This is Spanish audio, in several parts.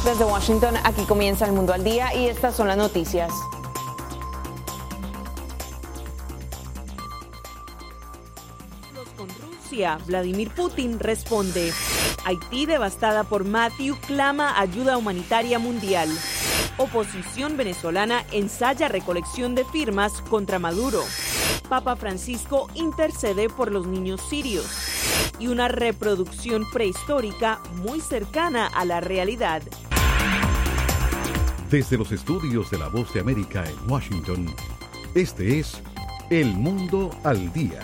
Desde Washington, aquí comienza El Mundo al Día y estas son las noticias. Con Rusia, Vladimir Putin responde. Haití, devastada por Matthew, clama ayuda humanitaria mundial. Oposición venezolana ensaya recolección de firmas contra Maduro. Papa Francisco intercede por los niños sirios. Y una reproducción prehistórica muy cercana a la realidad. Desde los estudios de La Voz de América en Washington, este es El Mundo al Día.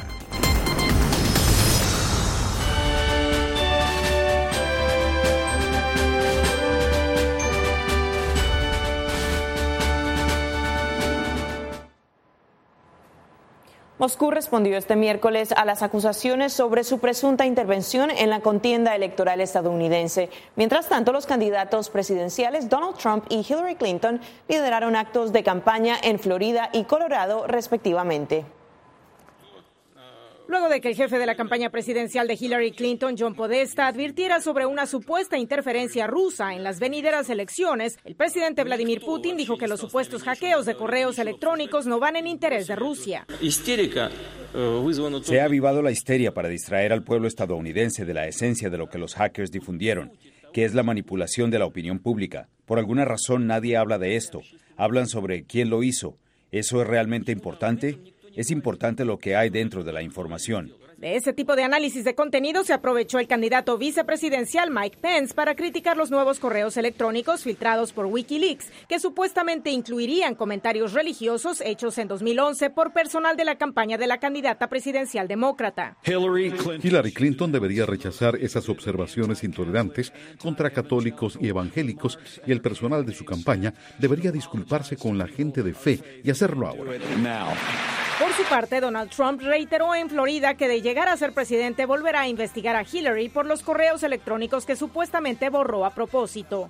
Moscú respondió este miércoles a las acusaciones sobre su presunta intervención en la contienda electoral estadounidense. Mientras tanto, los candidatos presidenciales Donald Trump y Hillary Clinton lideraron actos de campaña en Florida y Colorado, respectivamente. Luego de que el jefe de la campaña presidencial de Hillary Clinton, John Podesta, advirtiera sobre una supuesta interferencia rusa en las venideras elecciones, el presidente Vladimir Putin dijo que los supuestos hackeos de correos electrónicos no van en interés de Rusia. Se ha avivado la histeria para distraer al pueblo estadounidense de la esencia de lo que los hackers difundieron, que es la manipulación de la opinión pública. Por alguna razón nadie habla de esto. Hablan sobre quién lo hizo. ¿Eso es realmente importante? Es importante lo que hay dentro de la información. De ese tipo de análisis de contenido se aprovechó el candidato vicepresidencial Mike Pence para criticar los nuevos correos electrónicos filtrados por Wikileaks, que supuestamente incluirían comentarios religiosos hechos en 2011 por personal de la campaña de la candidata presidencial demócrata. Hillary Clinton debería rechazar esas observaciones intolerantes contra católicos y evangélicos, y el personal de su campaña debería disculparse con la gente de fe y hacerlo ahora. Por su parte, Donald Trump reiteró en Florida que de llegar a ser presidente volverá a investigar a Hillary por los correos electrónicos que supuestamente borró a propósito.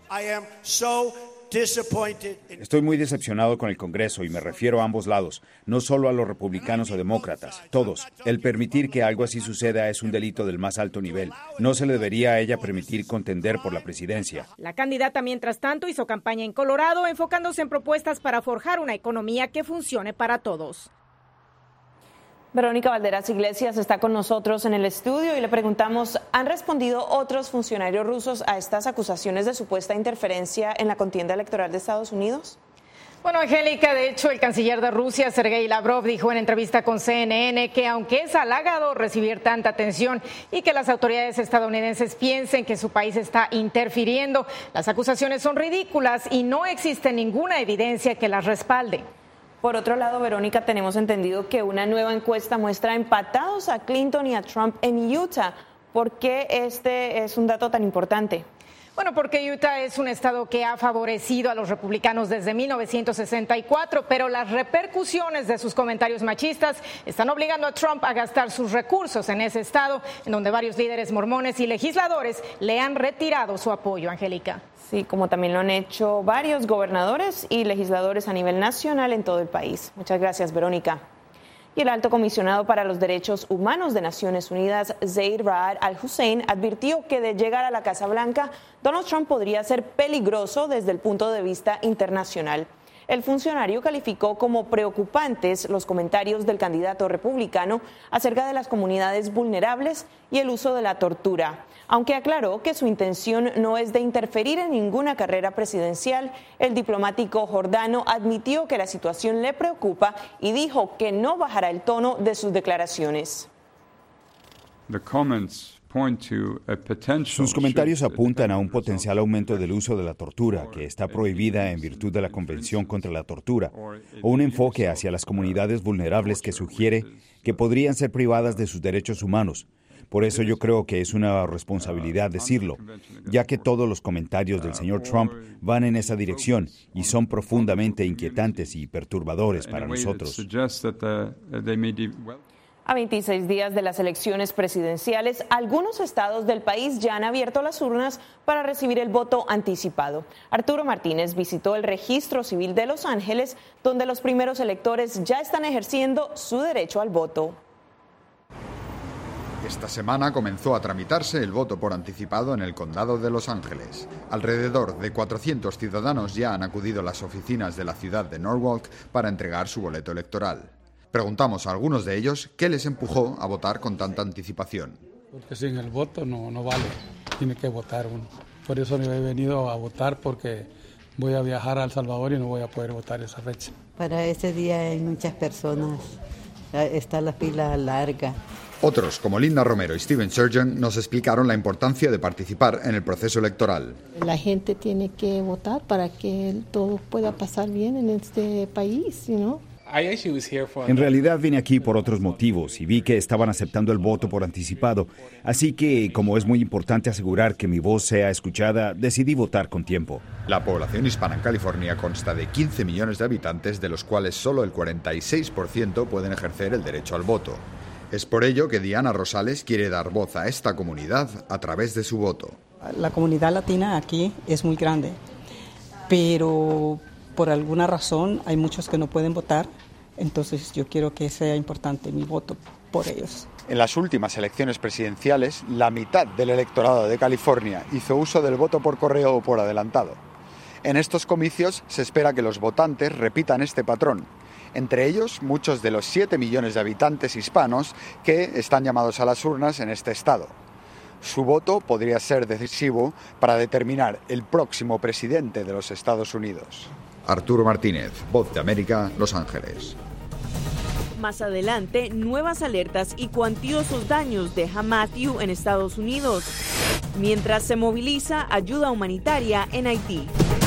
Estoy muy decepcionado con el Congreso y me refiero a ambos lados, no solo a los republicanos o demócratas, todos. El permitir que algo así suceda es un delito del más alto nivel. No se le debería a ella permitir contender por la presidencia. La candidata, mientras tanto, hizo campaña en Colorado, enfocándose en propuestas para forjar una economía que funcione para todos. Verónica Valderas Iglesias está con nosotros en el estudio y le preguntamos, ¿han respondido otros funcionarios rusos a estas acusaciones de supuesta interferencia en la contienda electoral de Estados Unidos? Bueno, Angélica, de hecho, el canciller de Rusia, Sergei Lavrov, dijo en entrevista con CNN que aunque es halagador recibir tanta atención y que las autoridades estadounidenses piensen que su país está interfiriendo, las acusaciones son ridículas y no existe ninguna evidencia que las respalde. Por otro lado, Verónica, tenemos entendido que una nueva encuesta muestra empatados a Clinton y a Trump en Utah. ¿Por qué este es un dato tan importante? Bueno, porque Utah es un estado que ha favorecido a los republicanos desde 1964, pero las repercusiones de sus comentarios machistas están obligando a Trump a gastar sus recursos en ese estado, en donde varios líderes mormones y legisladores le han retirado su apoyo, Angélica. Sí, como también lo han hecho varios gobernadores y legisladores a nivel nacional en todo el país. Muchas gracias, Verónica. Y el alto comisionado para los derechos humanos de Naciones Unidas, Zeid Ra'ad al-Hussein, advirtió que de llegar a la Casa Blanca, Donald Trump podría ser peligroso desde el punto de vista internacional. El funcionario calificó como preocupantes los comentarios del candidato republicano acerca de las comunidades vulnerables y el uso de la tortura. Aunque aclaró que su intención no es de interferir en ninguna carrera presidencial, el diplomático jordano admitió que la situación le preocupa y dijo que no bajará el tono de sus declaraciones. Sus comentarios apuntan a un potencial aumento del uso de la tortura, que está prohibida en virtud de la Convención contra la Tortura, o un enfoque hacia las comunidades vulnerables que sugiere que podrían ser privadas de sus derechos humanos. Por eso yo creo que es una responsabilidad decirlo, ya que todos los comentarios del señor Trump van en esa dirección y son profundamente inquietantes y perturbadores para nosotros. A 26 días de las elecciones presidenciales, algunos estados del país ya han abierto las urnas para recibir el voto anticipado. Arturo Martínez visitó el Registro Civil de Los Ángeles, donde los primeros electores ya están ejerciendo su derecho al voto. Esta semana comenzó a tramitarse el voto por anticipado en el condado de Los Ángeles. Alrededor de 400 ciudadanos ya han acudido a las oficinas de la ciudad de Norwalk para entregar su boleto electoral. Preguntamos a algunos de ellos qué les empujó a votar con tanta anticipación. Porque sin el voto no vale, tiene que votar uno. Por eso no he venido a votar, porque voy a viajar a El Salvador y no voy a poder votar esa fecha. Para ese día hay muchas personas, está la fila larga. Otros, como Linda Romero y Steven Surgeon, nos explicaron la importancia de participar en el proceso electoral. La gente tiene que votar para que todo pueda pasar bien en este país, ¿no? En realidad vine aquí por otros motivos y vi que estaban aceptando el voto por anticipado. Así que, como es muy importante asegurar que mi voz sea escuchada, decidí votar con tiempo. La población hispana en California consta de 15 millones de habitantes, de los cuales solo el 46% pueden ejercer el derecho al voto. Es por ello que Diana Rosales quiere dar voz a esta comunidad a través de su voto. La comunidad latina aquí es muy grande, pero por alguna razón hay muchos que no pueden votar, entonces yo quiero que sea importante mi voto por ellos. En las últimas elecciones presidenciales, la mitad del electorado de California hizo uso del voto por correo o por adelantado. En estos comicios se espera que los votantes repitan este patrón. Entre ellos, muchos de los 7 millones de habitantes hispanos que están llamados a las urnas en este estado. Su voto podría ser decisivo para determinar el próximo presidente de los Estados Unidos. Arturo Martínez, Voz de América, Los Ángeles. Más adelante, nuevas alertas y cuantiosos daños deja Matthew en Estados Unidos, mientras se moviliza ayuda humanitaria en Haití.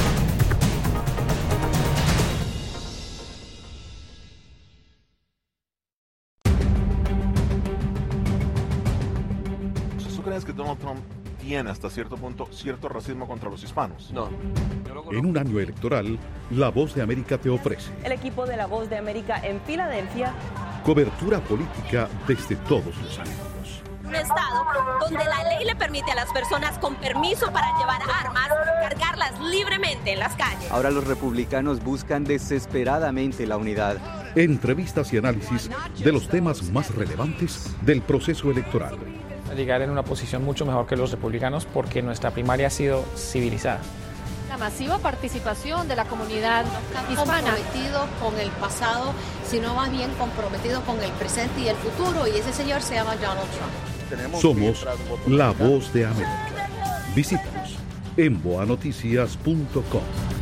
¿Crees que Donald Trump tiene hasta cierto punto cierto racismo contra los hispanos? No. En un año electoral, La Voz de América te ofrece el equipo de La Voz de América en Filadelfia. Cobertura política desde todos los ángulos. Un estado donde la ley le permite a las personas con permiso para llevar armas cargarlas libremente en las calles. Ahora los republicanos buscan desesperadamente la unidad. Entrevistas y análisis de los temas más relevantes del proceso electoral. Llegar en una posición mucho mejor que los republicanos porque nuestra primaria ha sido civilizada. La masiva participación de la comunidad hispana. Comprometido con el pasado, sino más bien comprometido con el presente y el futuro, y ese señor se llama Donald Trump. Somos La Voz de América. Visítanos en boanoticias.com.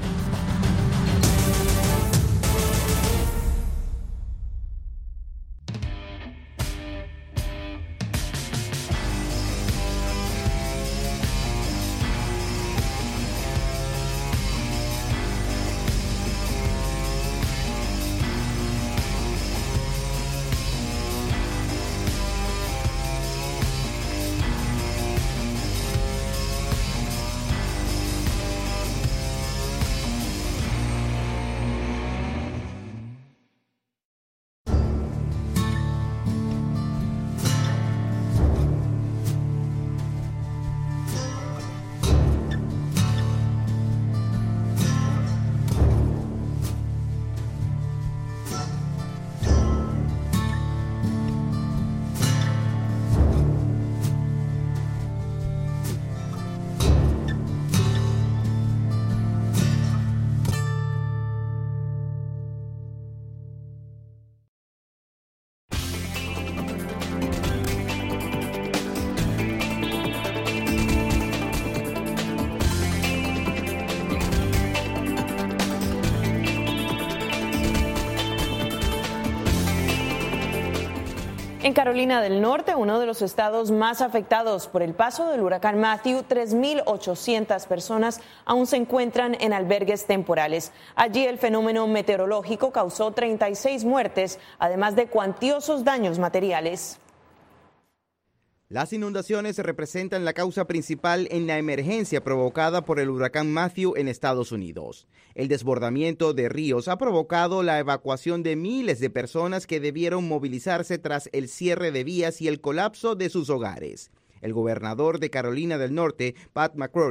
En Carolina del Norte, uno de los estados más afectados por el paso del huracán Matthew, 3.800 personas aún se encuentran en albergues temporales. Allí el fenómeno meteorológico causó 36 muertes, además de cuantiosos daños materiales. Las inundaciones representan la causa principal en la emergencia provocada por el huracán Matthew en Estados Unidos. El desbordamiento de ríos ha provocado la evacuación de miles de personas que debieron movilizarse tras el cierre de vías y el colapso de sus hogares. El gobernador de Carolina del Norte, Pat McCrory,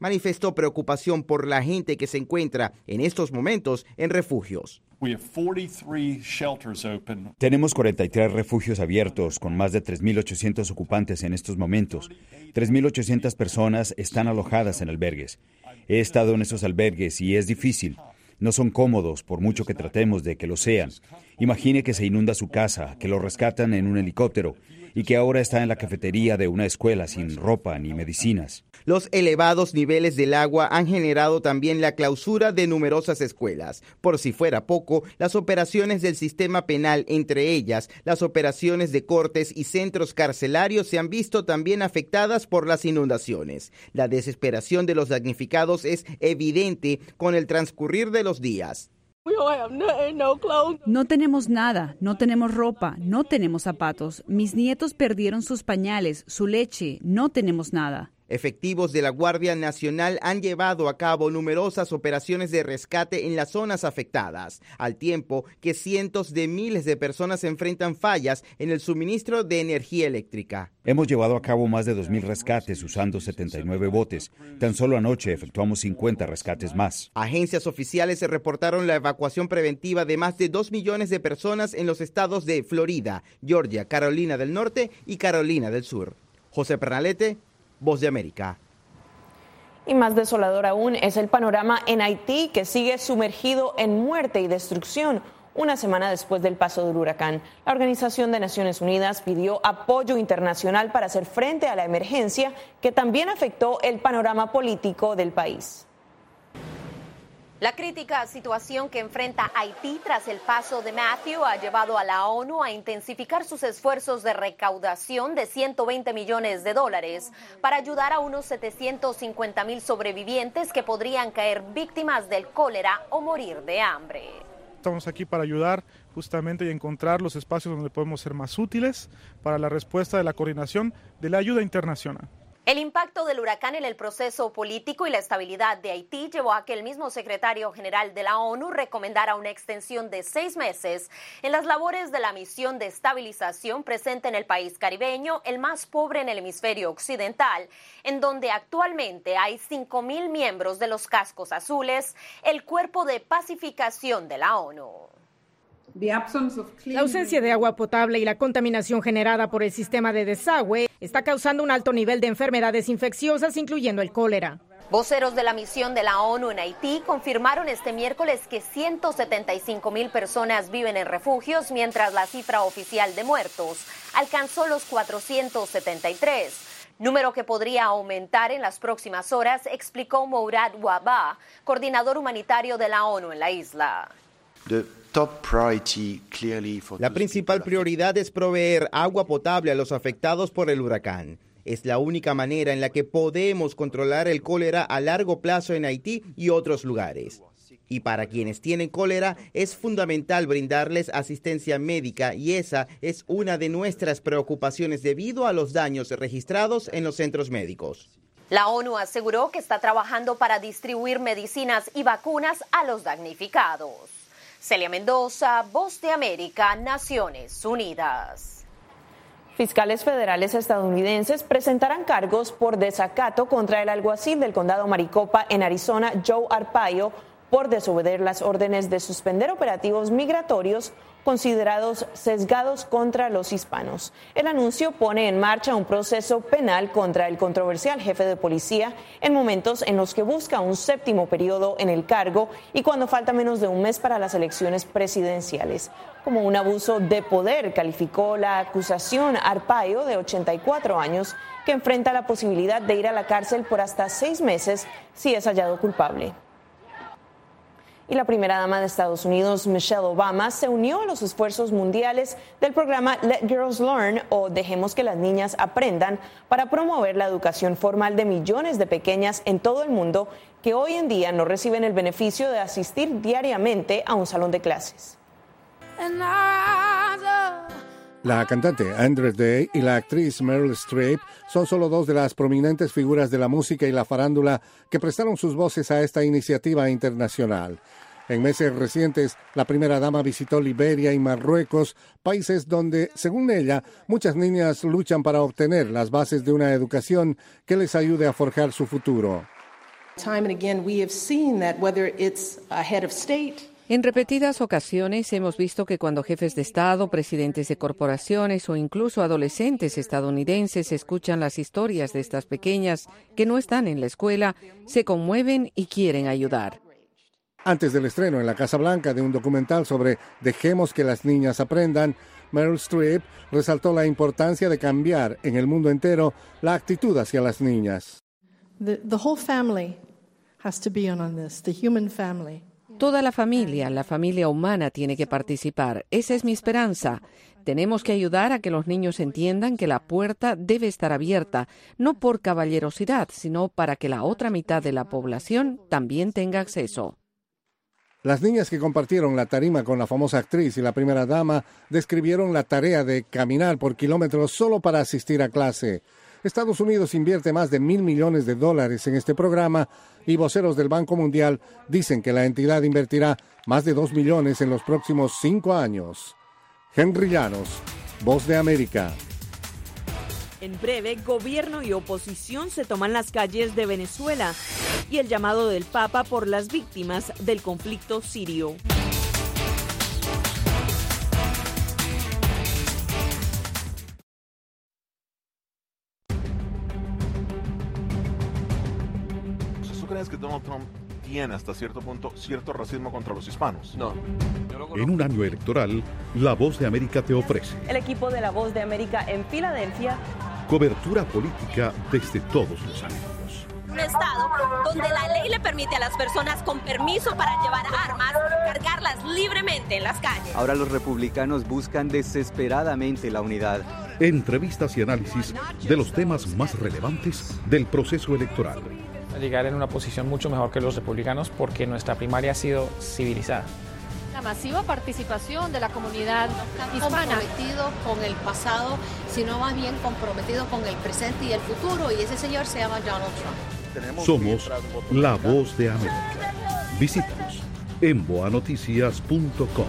manifestó preocupación por la gente que se encuentra en estos momentos en refugios. Tenemos 43 refugios abiertos con más de 3.800 ocupantes en estos momentos. 3.800 personas están alojadas en albergues. He estado en esos albergues y es difícil. No son cómodos por mucho que tratemos de que lo sean. Imagine que se inunda su casa, que lo rescatan en un helicóptero y que ahora está en la cafetería de una escuela sin ropa ni medicinas. Los elevados niveles del agua han generado también la clausura de numerosas escuelas. Por si fuera poco, las operaciones del sistema penal, entre ellas las operaciones de cortes y centros carcelarios, se han visto también afectadas por las inundaciones. La desesperación de los damnificados es evidente con el transcurrir de los días. No tenemos nada, no tenemos ropa, no tenemos zapatos. Mis nietos perdieron sus pañales, su leche, no tenemos nada. Efectivos de la Guardia Nacional han llevado a cabo numerosas operaciones de rescate en las zonas afectadas, al tiempo que cientos de miles de personas enfrentan fallas en el suministro de energía eléctrica. Hemos llevado a cabo más de 2.000 rescates usando 79 botes. Tan solo anoche efectuamos 50 rescates más. Agencias oficiales se reportaron la evacuación preventiva de más de 2 millones de personas en los estados de Florida, Georgia, Carolina del Norte y Carolina del Sur. José Pernalete, Voz de América. Y más desolador aún es el panorama en Haití, que sigue sumergido en muerte y destrucción una semana después del paso del huracán. La Organización de Naciones Unidas pidió apoyo internacional para hacer frente a la emergencia que también afectó el panorama político del país. La crítica situación que enfrenta Haití tras el paso de Matthew ha llevado a la ONU a intensificar sus esfuerzos de recaudación de $120 millones para ayudar a unos 750,000 sobrevivientes que podrían caer víctimas del cólera o morir de hambre. Estamos aquí para ayudar justamente y encontrar los espacios donde podemos ser más útiles para la respuesta de la coordinación de la ayuda internacional. El impacto del huracán en el proceso político y la estabilidad de Haití llevó a que el mismo secretario general de la ONU recomendara una extensión de 6 meses en las labores de la misión de estabilización presente en el país caribeño, el más pobre en el hemisferio occidental, en donde actualmente hay 5,000 miembros de los Cascos Azules, el cuerpo de pacificación de la ONU. La ausencia de agua potable y la contaminación generada por el sistema de desagüe está causando un alto nivel de enfermedades infecciosas, incluyendo el cólera. Voceros de la misión de la ONU en Haití confirmaron este miércoles que 175,000 personas viven en refugios, mientras la cifra oficial de muertos alcanzó los 473. Número que podría aumentar en las próximas horas, explicó Mourad Wahba, coordinador humanitario de la ONU en la isla. La principal prioridad es proveer agua potable a los afectados por el huracán. Es la única manera en la que podemos controlar el cólera a largo plazo en Haití y otros lugares. Y para quienes tienen cólera es fundamental brindarles asistencia médica, y esa es una de nuestras preocupaciones debido a los daños registrados en los centros médicos. La ONU aseguró que está trabajando para distribuir medicinas y vacunas a los damnificados. Celia Mendoza, Voz de América, Naciones Unidas. Fiscales federales estadounidenses presentarán cargos por desacato contra el alguacil del condado Maricopa en Arizona, Joe Arpaio, por desobedecer las órdenes de suspender operativos migratorios considerados sesgados contra los hispanos. El anuncio pone en marcha un proceso penal contra el controversial jefe de policía en momentos en los que busca un 7º periodo en el cargo y cuando falta menos de un mes para las elecciones presidenciales. Como un abuso de poder, calificó la acusación Arpaio, de 84 años, que enfrenta la posibilidad de ir a la cárcel por hasta 6 meses si es hallado culpable. Y la primera dama de Estados Unidos, Michelle Obama, se unió a los esfuerzos mundiales del programa Let Girls Learn, o Dejemos que las niñas aprendan, para promover la educación formal de millones de pequeñas en todo el mundo que hoy en día no reciben el beneficio de asistir diariamente a un salón de clases. La cantante Andra Day y la actriz Meryl Streep son solo 2 de las prominentes figuras de la música y la farándula que prestaron sus voces a esta iniciativa internacional. En meses recientes, la primera dama visitó Liberia y Marruecos, países donde, según ella, muchas niñas luchan para obtener las bases de una educación que les ayude a forjar su futuro. En repetidas ocasiones hemos visto que cuando jefes de Estado, presidentes de corporaciones o incluso adolescentes estadounidenses escuchan las historias de estas pequeñas que no están en la escuela, se conmueven y quieren ayudar. Antes del estreno en la Casa Blanca de un documental sobre Dejemos que las niñas aprendan, Meryl Streep resaltó la importancia de cambiar en el mundo entero la actitud hacia las niñas. The whole family has to be on this, the human family. Toda la familia humana tiene que participar. Esa es mi esperanza. Tenemos que ayudar a que los niños entiendan que la puerta debe estar abierta, no por caballerosidad, sino para que la otra mitad de la población también tenga acceso. Las niñas que compartieron la tarima con la famosa actriz y la primera dama describieron la tarea de caminar por kilómetros solo para asistir a clase. Estados Unidos invierte más de $1,000 millones en este programa y voceros del Banco Mundial dicen que la entidad invertirá más de $2 millones en los próximos 5 años. Henry Llanos, Voz de América. En breve, gobierno y oposición se toman las calles de Venezuela y el llamado del Papa por las víctimas del conflicto sirio. ¿Tú crees que Donald Trump tiene hasta cierto punto cierto racismo contra los hispanos? No. En un año electoral, La Voz de América te ofrece El equipo de La Voz de América en Filadelfia. cobertura política desde todos los ángulos. Un estado donde la ley le permite a las personas con permiso para llevar armas cargarlas libremente en las calles. Ahora los republicanos buscan desesperadamente la unidad. Entrevistas y análisis de los temas más relevantes del proceso electoral. Llegar en una posición mucho mejor que los republicanos porque nuestra primaria ha sido civilizada. La masiva participación de la comunidad hispana. Comprometido con el pasado, sino más bien comprometido con el presente y el futuro, y ese señor se llama Donald Trump. Somos La Voz de América. Visítanos en boanoticias.com.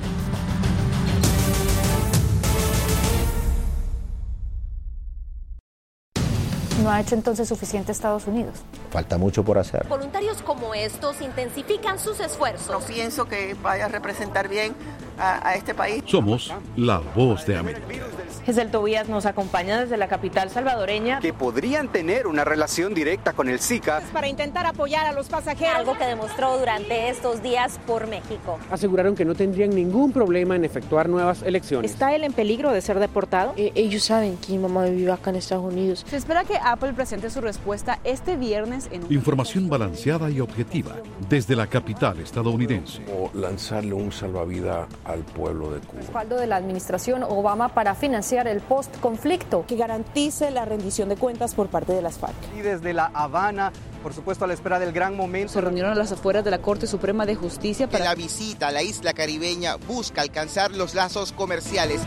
¿No ha hecho entonces suficiente Estados Unidos? Falta mucho por hacer. Voluntarios como estos intensifican sus esfuerzos. No pienso que vaya a representar bien a este país. Somos La Voz de América. Gesell Tobías nos acompaña desde la capital salvadoreña. Que podrían tener una relación directa con el Zika. Para intentar apoyar a los pasajeros. Algo que demostró durante estos días por México. Aseguraron que no tendrían ningún problema en efectuar nuevas elecciones. ¿Está él en peligro de ser deportado? Ellos saben que mi mamá vive acá en Estados Unidos. Se espera que Apple presente su respuesta este viernes en Información balanceada y objetiva desde la capital estadounidense. O lanzarle un salvavidas al pueblo de Cuba. Respaldo de la administración Obama para financiar el post-conflicto. Que garantice la rendición de cuentas por parte de las FARC. Y desde La Habana, por supuesto a la espera del gran momento. Se reunieron a las afueras de la Corte Suprema de Justicia para... La visita a la isla caribeña busca alcanzar los lazos comerciales.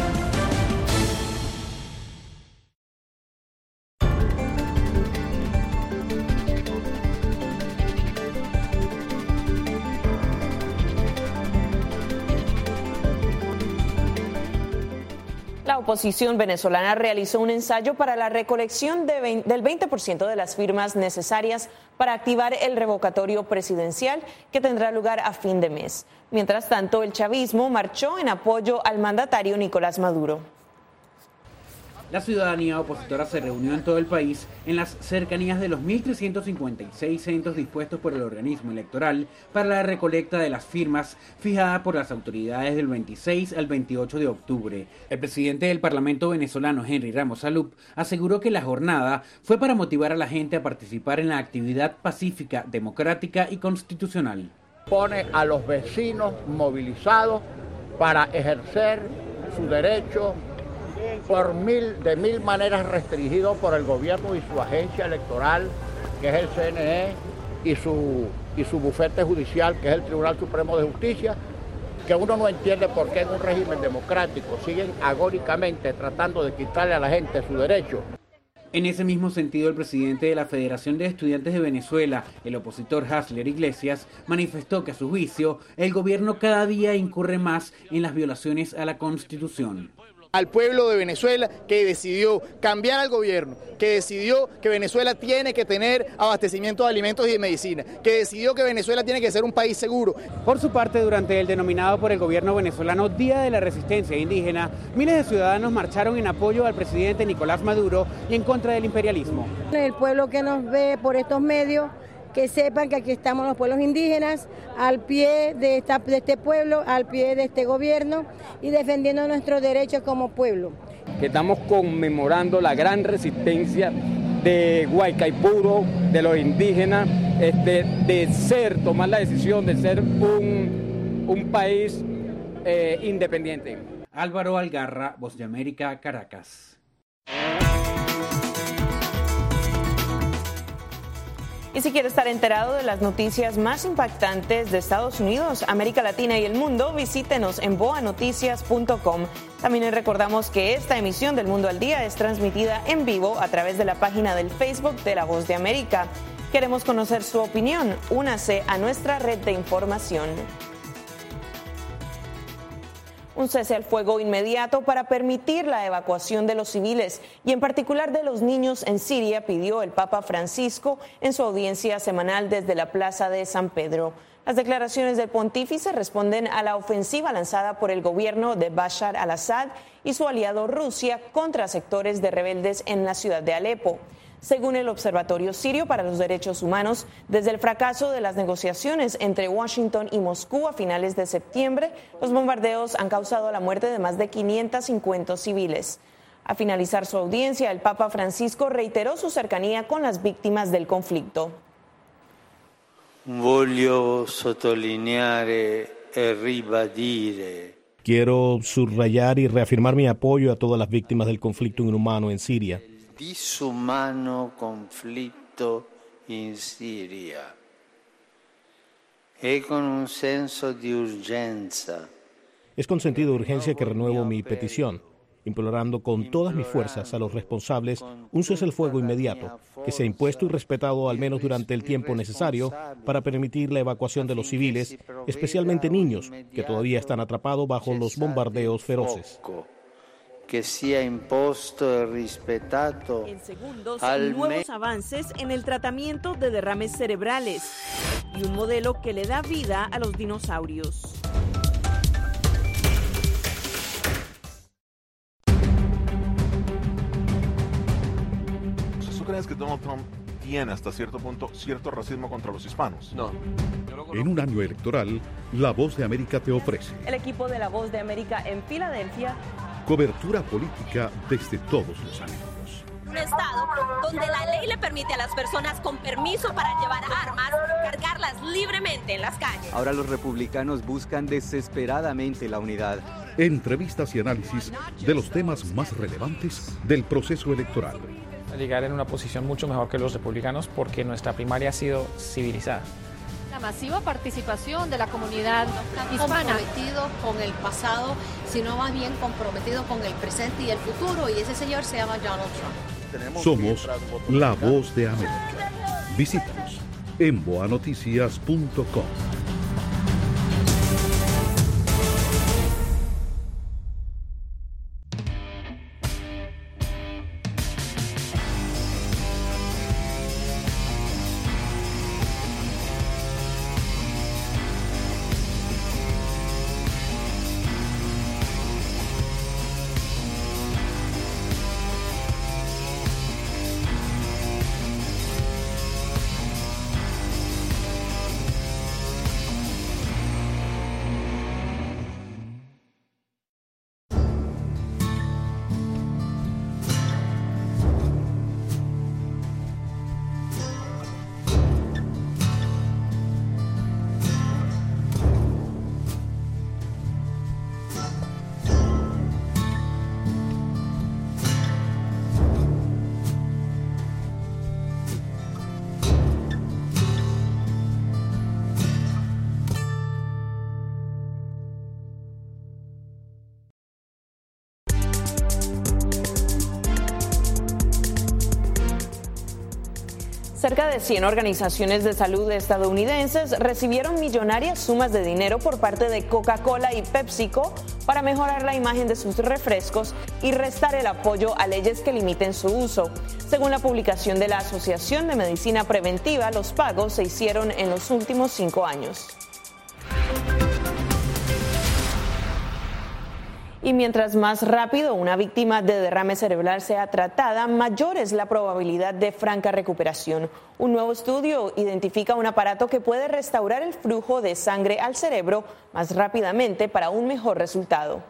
La oposición venezolana realizó un ensayo para la recolección del 20% de las firmas necesarias para activar el revocatorio presidencial que tendrá lugar a fin de mes. Mientras tanto, el chavismo marchó en apoyo al mandatario Nicolás Maduro. La ciudadanía opositora se reunió en todo el país en las cercanías de los 1.356 centros dispuestos por el organismo electoral para la recolecta de las firmas fijada por las autoridades del 26 al 28 de octubre. El presidente del Parlamento venezolano, Henry Ramos Alup, aseguró que la jornada fue para motivar a la gente a participar en la actividad pacífica, democrática y constitucional. Pone a los vecinos movilizados para ejercer su derecho de mil maneras restringido por el gobierno y su agencia electoral, que es el CNE, y su bufete judicial, que es el Tribunal Supremo de Justicia, que uno no entiende por qué en un régimen democrático siguen agónicamente tratando de quitarle a la gente su derecho. En ese mismo sentido, el presidente de la Federación de Estudiantes de Venezuela, el opositor Hasler Iglesias, manifestó que a su juicio el gobierno cada día incurre más en las violaciones a la Constitución. al pueblo de Venezuela, que decidió cambiar al gobierno, que decidió que Venezuela tiene que tener abastecimiento de alimentos y de medicina, que decidió que Venezuela tiene que ser un país seguro. Por su parte, durante el denominado por el gobierno venezolano Día de la Resistencia Indígena, miles de ciudadanos marcharon en apoyo al presidente Nicolás Maduro y en contra del imperialismo. El pueblo que nos ve por estos medios, que sepan que aquí estamos los pueblos indígenas, al pie de este pueblo, al pie de este gobierno y defendiendo nuestros derechos como pueblo. Que estamos conmemorando la gran resistencia de Guaycaipuro, de los indígenas, tomar la decisión de ser un país independiente. Álvaro Algarra, Voz de América, Caracas. Y si quiere estar enterado de las noticias más impactantes de Estados Unidos, América Latina y el mundo, visítenos en boanoticias.com. También les recordamos que esta emisión del Mundo al Día es transmitida en vivo a través de la página del Facebook de La Voz de América. Queremos conocer su opinión. Únase a nuestra red de información. Un cese al fuego inmediato para permitir la evacuación de los civiles y en particular de los niños en Siria pidió el Papa Francisco en su audiencia semanal desde la Plaza de San Pedro. Las declaraciones del pontífice responden a la ofensiva lanzada por el gobierno de Bashar al-Assad y su aliado Rusia contra sectores de rebeldes en la ciudad de Alepo. Según el Observatorio Sirio para los Derechos Humanos, desde el fracaso de las negociaciones entre Washington y Moscú a finales de septiembre, los bombardeos han causado la muerte de más de 550 civiles. A finalizar su audiencia, el Papa Francisco reiteró su cercanía con las víctimas del conflicto. Voglio sottolineare e ribadire. Quiero subrayar y reafirmar mi apoyo a todas las víctimas del conflicto inhumano en Siria. Disumano conflitto in Siria e con un senso di urgenza. Es con sentido de urgencia que renuevo mi petición, implorando con todas mis fuerzas a los responsables un cese al fuego inmediato, que sea impuesto y respetado al menos durante el tiempo necesario para permitir la evacuación de los civiles, especialmente niños, que todavía están atrapados bajo los bombardeos feroces. Que sea impuesto y respetado. En segundos, nuevos avances en el tratamiento de derrames cerebrales y un modelo que le da vida a los dinosaurios. ¿Tú crees que Donald Trump tiene hasta cierto punto cierto racismo contra los hispanos? No. En un año electoral, La Voz de América te ofrece el equipo de La Voz de América en Filadelfia. Cobertura política desde todos los ángulos. Un estado donde la ley le permite a las personas con permiso para llevar armas cargarlas libremente en las calles. Ahora los republicanos buscan desesperadamente la unidad. Entrevistas y análisis de los temas más relevantes del proceso electoral. Llegar en una posición mucho mejor que los republicanos porque nuestra primaria ha sido civilizada. La masiva participación de la comunidad hispana. Comprometido con el pasado, sino más bien comprometido con el presente y el futuro, y ese señor se llama Donald Trump. Somos La Voz de América. Visítanos en boanoticias.com. de 100 organizaciones de salud estadounidenses recibieron millonarias sumas de dinero por parte de Coca-Cola y PepsiCo para mejorar la imagen de sus refrescos y restar el apoyo a leyes que limiten su uso. Según la publicación de la Asociación de Medicina Preventiva, los pagos se hicieron en los últimos 5 años. Y mientras más rápido una víctima de derrame cerebral sea tratada, mayor es la probabilidad de franca recuperación. Un nuevo estudio identifica un aparato que puede restaurar el flujo de sangre al cerebro más rápidamente para un mejor resultado.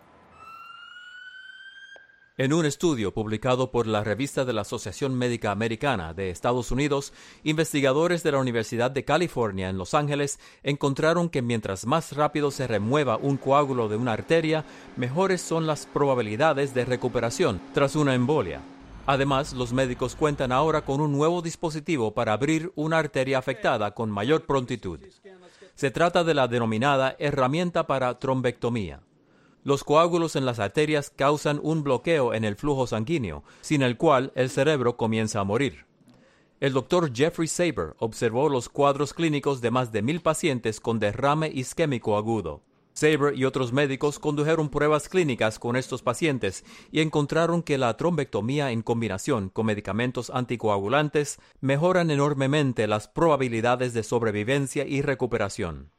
En un estudio publicado por la revista de la Asociación Médica Americana de Estados Unidos, investigadores de la Universidad de California en Los Ángeles encontraron que mientras más rápido se remueva un coágulo de una arteria, mejores son las probabilidades de recuperación tras una embolia. Además, los médicos cuentan ahora con un nuevo dispositivo para abrir una arteria afectada con mayor prontitud. Se trata de la denominada herramienta para trombectomía. Los coágulos en las arterias causan un bloqueo en el flujo sanguíneo, sin el cual el cerebro comienza a morir. El doctor Jeffrey Saber observó los cuadros clínicos de más de 1,000 pacientes con derrame isquémico agudo. Saber y otros médicos condujeron pruebas clínicas con estos pacientes y encontraron que la trombectomía en combinación con medicamentos anticoagulantes mejoran enormemente las probabilidades de sobrevivencia y recuperación.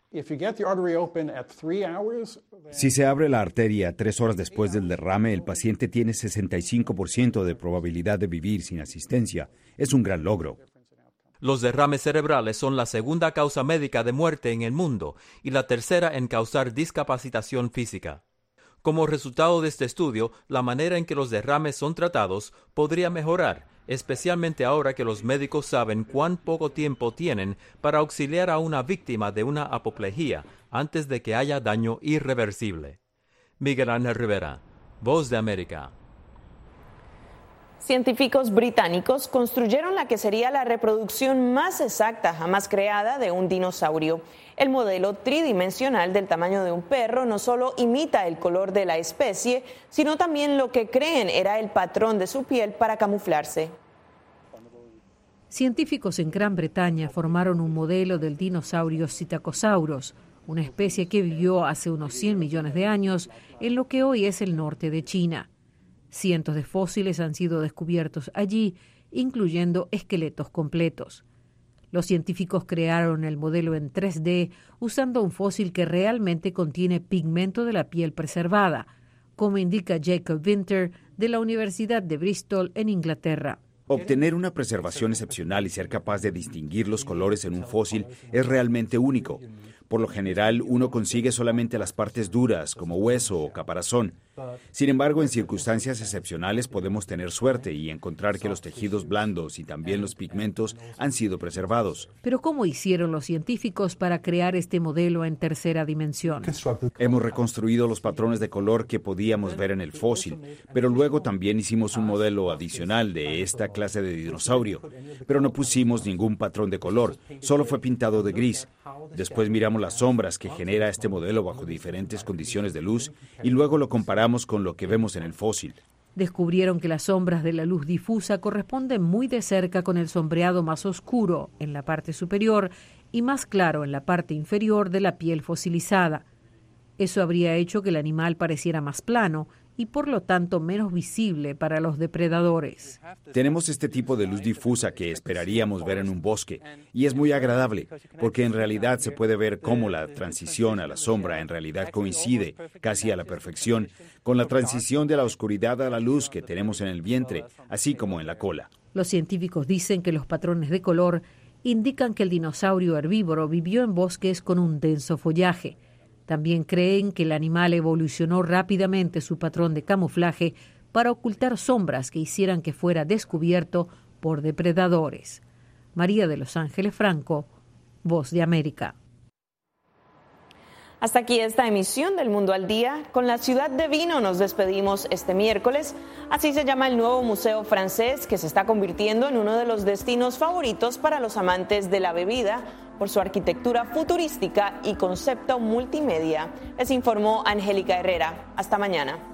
Si se abre la arteria 3 horas después del derrame, el paciente tiene 65% de probabilidad de vivir sin asistencia. Es un gran logro. Los derrames cerebrales son la segunda causa médica de muerte en el mundo y la tercera en causar discapacitación física. Como resultado de este estudio, la manera en que los derrames son tratados podría mejorar, especialmente ahora que los médicos saben cuán poco tiempo tienen para auxiliar a una víctima de una apoplejía antes de que haya daño irreversible. Miguel Ángel Rivera, Voz de América. Científicos británicos construyeron la que sería la reproducción más exacta jamás creada de un dinosaurio. El modelo tridimensional del tamaño de un perro no solo imita el color de la especie, sino también lo que creen era el patrón de su piel para camuflarse. Científicos en Gran Bretaña formaron un modelo del dinosaurio Psittacosaurus, una especie que vivió hace unos 100 millones de años en lo que hoy es el norte de China. Cientos de fósiles han sido descubiertos allí, incluyendo esqueletos completos. Los científicos crearon el modelo en 3D usando un fósil que realmente contiene pigmento de la piel preservada, como indica Jacob Winter de la Universidad de Bristol en Inglaterra. Obtener una preservación excepcional y ser capaz de distinguir los colores en un fósil es realmente único. Por lo general, uno consigue solamente las partes duras, como hueso o caparazón. Sin embargo, en circunstancias excepcionales podemos tener suerte y encontrar que los tejidos blandos y también los pigmentos han sido preservados. Pero ¿cómo hicieron los científicos para crear este modelo en tercera dimensión? Hemos reconstruido los patrones de color que podíamos ver en el fósil, pero luego también hicimos un modelo adicional de esta clase de dinosaurio. Pero no pusimos ningún patrón de color, solo fue pintado de gris. Después miramos las sombras que genera este modelo bajo diferentes condiciones de luz y luego lo comparamos con lo que vemos en el fósil. Descubrieron que las sombras de la luz difusa corresponden muy de cerca con el sombreado más oscuro en la parte superior y más claro en la parte inferior de la piel fosilizada. Eso habría hecho que el animal pareciera más plano y por lo tanto menos visible para los depredadores. Tenemos este tipo de luz difusa que esperaríamos ver en un bosque y es muy agradable porque en realidad se puede ver cómo la transición a la sombra en realidad coincide casi a la perfección con la transición de la oscuridad a la luz que tenemos en el vientre, así como en la cola. Los científicos dicen que los patrones de color indican que el dinosaurio herbívoro vivió en bosques con un denso follaje. También creen que el animal evolucionó rápidamente su patrón de camuflaje para ocultar sombras que hicieran que fuera descubierto por depredadores. María de Los Ángeles Franco, Voz de América. Hasta aquí esta emisión del Mundo al Día. Con la ciudad de vino nos despedimos este miércoles. Así se llama el nuevo museo francés que se está convirtiendo en uno de los destinos favoritos para los amantes de la bebida por su arquitectura futurística y concepto multimedia. Les informó Angélica Herrera. Hasta mañana.